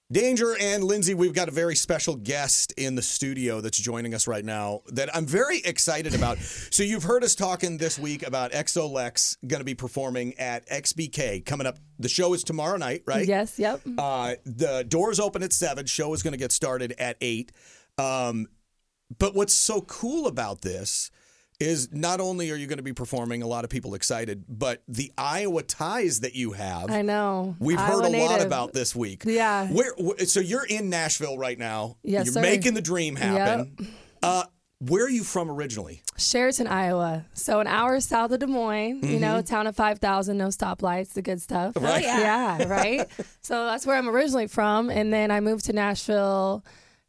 Danger and Lindsay, we've got a very special guest in the studio that's joining us right now that I'm very excited about. So you've heard us talking this week about XOLEX going to be performing at XBK coming up. The show is tomorrow night, right? Yes, yep. The doors open at 7. Show is going to get started at 8. But what's so cool about this is not only are you going to be performing, a lot of people excited, but the Iowa ties that you have. I know. We've Iowa heard a lot native. about this week. Yeah. So you're in Nashville right now. Yes, You're sir. making the dream happen. Where are you from originally? Sheraton, Iowa. So an hour south of Des Moines, you know, town of 5,000, no stoplights, the good stuff. Right. Yeah, right? So that's where I'm originally from. And then I moved to Nashville,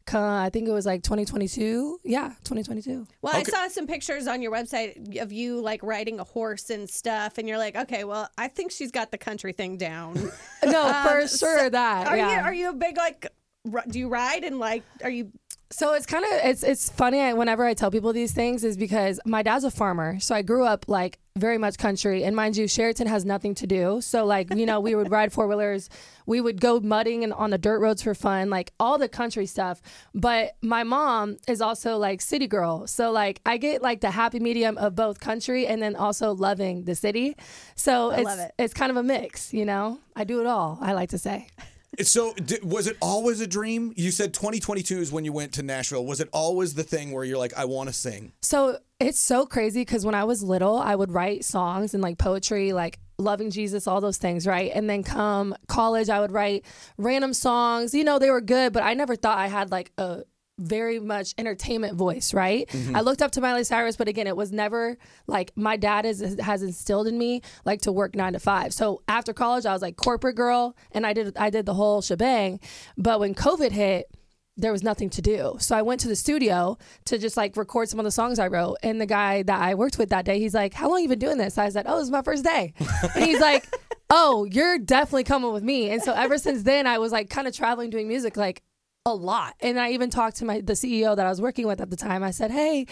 I think it was like 2022. Yeah, 2022. Well, I saw some pictures on your website of you like riding a horse and stuff, and you're like, okay, well, I think she's got the country thing down. No, for sure that. Are you a big like? Do you ride and like? Are you? So it's kind of it's funny whenever I tell people these things is because my dad's a farmer, so I grew up like very much country, and mind you, Sheraton has nothing to do. So like we would ride 4-wheelers, we would go mudding and on the dirt roads for fun, like all the country stuff. But my mom is also like city girl, so like I get like the happy medium of both country and then also loving the city. So I love it. It's kind of a mix, I do it all. I like to say. So was it always a dream? You said 2022 is when you went to Nashville. Was it always the thing where you're like, I want to sing? So it's so crazy because when I was little, I would write songs and like poetry, like loving Jesus, all those things, right? And then come college, I would write random songs. They were good, but I never thought I had like a very much entertainment voice, right? Mm-hmm. I looked up to Miley Cyrus, but again, it was never like my dad has instilled in me like to work 9 to 5. So after college, I was like corporate girl, and I did the whole shebang. But when COVID hit, there was nothing to do. So I went to the studio to just like record some of the songs I wrote. And the guy that I worked with that day, he's like, how long you been doing this? I said, this is my first day. And he's like, oh, you're definitely coming with me. And so ever since then, I was like kind of traveling, doing music like a lot. And I even talked to the CEO that I was working with at the time. I said, hey,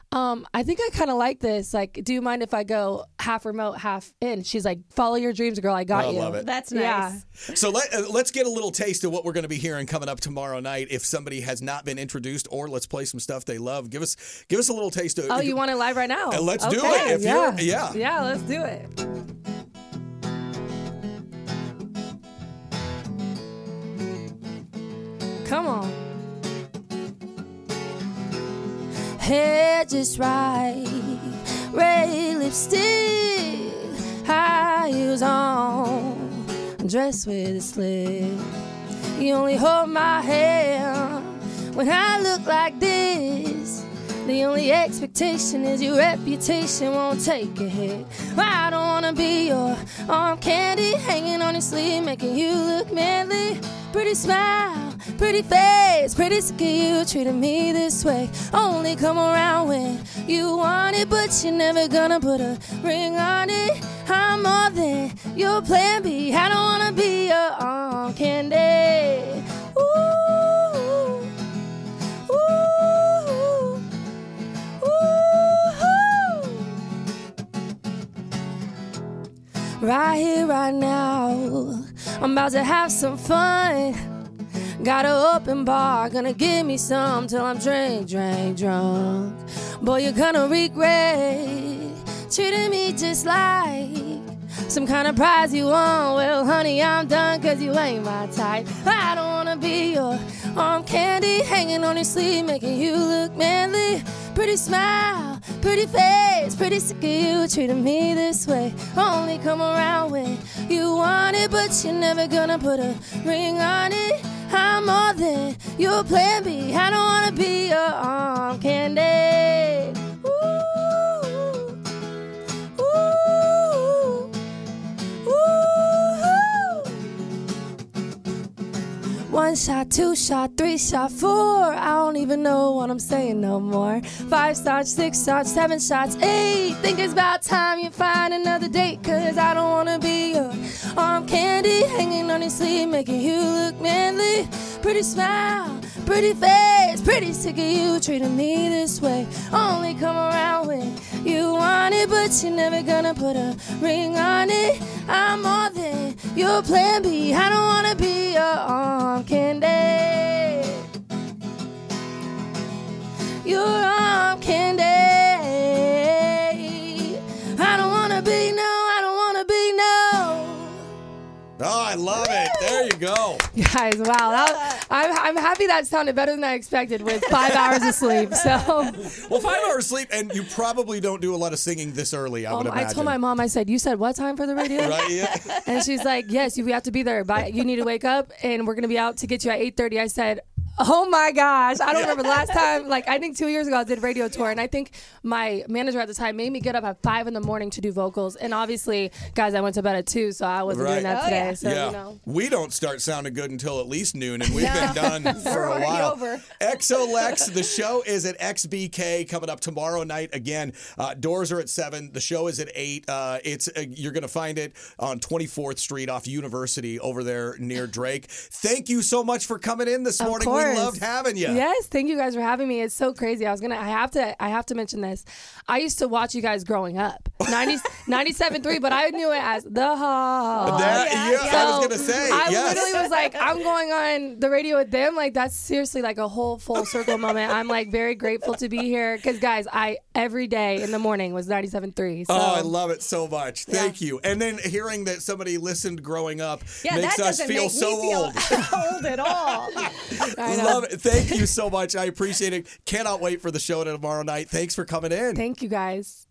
I think I kind of like this. Like, do you mind if I go half remote, half in? She's like, follow your dreams, girl. I got you. I love it. That's nice. Yeah. So let's get a little taste of what we're going to be hearing coming up tomorrow night. If somebody has not been introduced, or let's play some stuff they love. Give us a little taste of. Oh, you want it live right now? Let's do Okay, it. Yeah, let's do it. Come on. Hair just right, red lipstick, high heels on, dressed with a slip. You only hold my hand when I look like this. The only expectation is your reputation won't take a hit. I don't wanna be your arm candy, hanging on your sleeve, making you look manly. Pretty smile, pretty face, pretty sick of you treating me this way. Only come around when you want it, but you're never gonna put a ring on it. I'm more than your plan B. I don't wanna be your arm candy. Ooh, ooh, ooh. Right here, right now, I'm about to have some fun. Got an open bar, gonna give me some till I'm drunk. Boy, you're gonna regret treating me just like some kind of prize you won. Well, honey, I'm done, cause you ain't my type. I don't wanna be your arm candy, hanging on your sleeve, making you look manly. Pretty smile, pretty face, pretty sick of you treating me this way. Only come around when you want it, but you're never gonna put a ring on it. I'm more than your plan B. I don't wanna be your arm candy. Ooh, ooh, ooh. 1 shot, 2 shot, 3 shot, 4. I don't even know what I'm saying no more. 5 shots, 6 shots, 7 shots, 8. Think it's about time you find another date, cause I don't wanna be your arm candy, hanging on your sleeve, making you look manly. Pretty smile, pretty face, Guys, pretty sick of you treating me this way. Only come around when you want it, but you're never gonna put a ring on it. I'm more than your plan B. I don't wanna be your arm candy. Your arm candy. I don't wanna be no. I don't wanna be no. Oh, I love it. There you go. Guys, wow. I'm happy that sounded better than I expected with 5 hours of sleep. So, Well, 5 hours sleep, and you probably don't do a lot of singing this early, I would imagine. I told my mom, I said, you said what time for the radio? Right, yeah. And she's like, yes, we have to be there. But you need to wake up, and we're going to be out to get you at 8:30. I said, oh my gosh. I don't remember the last time. Like, I think 2 years ago I did a radio tour, and I think my manager at the time made me get up at 5 in the morning to do vocals. And obviously, guys, I went to bed at 2, so I wasn't doing that today. So, yeah. you know. We don't start sounding good until at least noon, and we've been done for a already while. over. XOLEX, the show is at XBK coming up tomorrow night. Again, doors are at 7. The show is at 8. You're going to find it on 24th Street off University over there near Drake. Thank you so much for coming in this morning. We loved having you. Yes, thank you guys for having me. It's so crazy. I have to mention this. I used to watch you guys growing up. 97.3, but I knew it as the Hall. I was going to say. I yes. literally was like, I'm going on the radio with them. Like, that's seriously like a whole full circle moment. I'm like very grateful to be here because, guys, every day in the morning was 97.3. So. Oh, I love it so much. Thank you. And then hearing that somebody listened growing up makes us feel so old. Old at all. I know. Love it. Thank you so much. I appreciate it. Cannot wait for the show tomorrow night. Thanks for coming in. Thank you, guys.